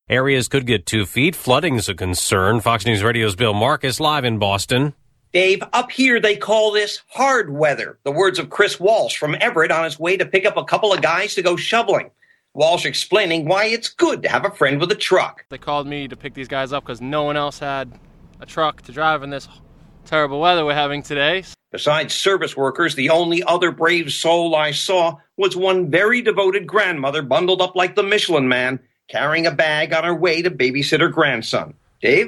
Areas could get 2 feet. Flooding's a concern. Fox News Radio's Bill Marcus live in Boston. Dave, up here they call this hard weather. The words of Chris Walsh from Everett on his way to pick up a couple of guys to go shoveling. Walsh explaining why it's good to have a friend with a truck. They called me to pick these guys up because no one else had a truck to drive in this terrible weather we're having today. Besides service workers, the only other brave soul I saw was one very devoted grandmother bundled up like the Michelin Man, carrying a bag on her way to babysit her grandson. Dave?